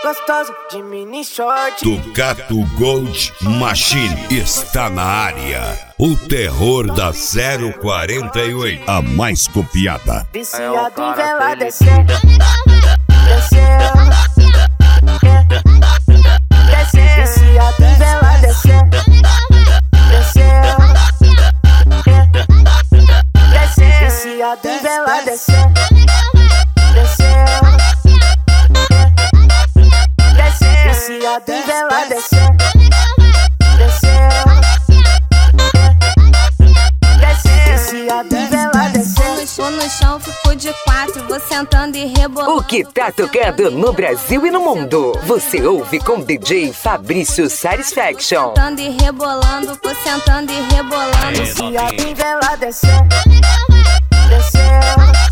gostosa de mini short. Ducato Gold Machine está na área. O terror da 048, a mais copiada. Viciado em vela descendo, descendo, descendo. Viciado em vela descendo, descendo, descendo. Viciado em vela descendo, descendo, descendo. Viciado em vela descendo, descendo, descendo. Viciado em vela descendo. Tô no chão, fico de quatro, vou sentando e rebolando. O que tá tocando no Brasil e no mundo, você ouve com DJ Fabrício Satisfaction. Sentando e rebolando, vou sentando e rebolando. Viciado em vela descendo, descendo.